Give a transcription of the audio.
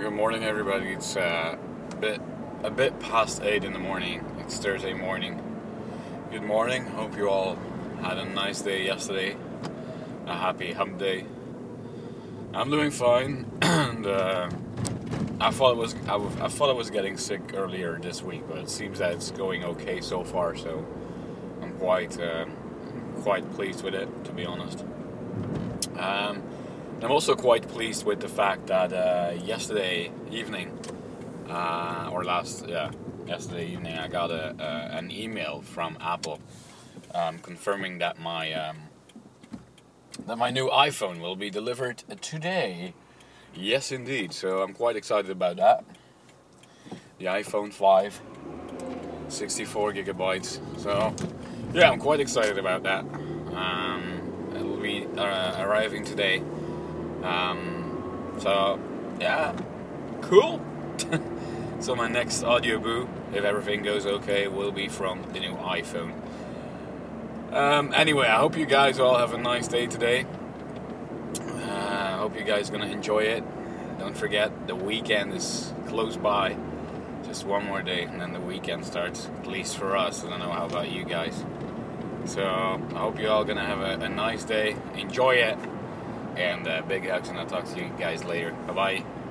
Good morning, everybody. It's a bit past 8 in the morning. It's Thursday morning. Good morning. Hope you all had a nice day yesterday. A happy hump day. I'm doing fine, and I thought I was getting sick earlier this week, but it seems that it's going okay so far. So I'm quite pleased with it, to be honest. I'm also quite pleased with the fact that yesterday evening, yesterday evening, I got an email from Apple confirming that my new iPhone will be delivered today. Yes, indeed. So I'm quite excited about that. The iPhone 5, 64 gigabytes. So yeah, I'm quite excited about that. It will be arriving today. So yeah, cool. So my next audio boo, if everything goes okay, will be from the new iPhone. Anyway, I hope you guys all have a nice day today. I hope you guys are gonna enjoy it. Don't forget, the weekend is close by. Just one more day, and then the weekend starts. At least for us. I don't know how about you guys. So I hope you all gonna have a nice day. Enjoy it. And big hugs, and I'll talk to you guys later. Bye-bye.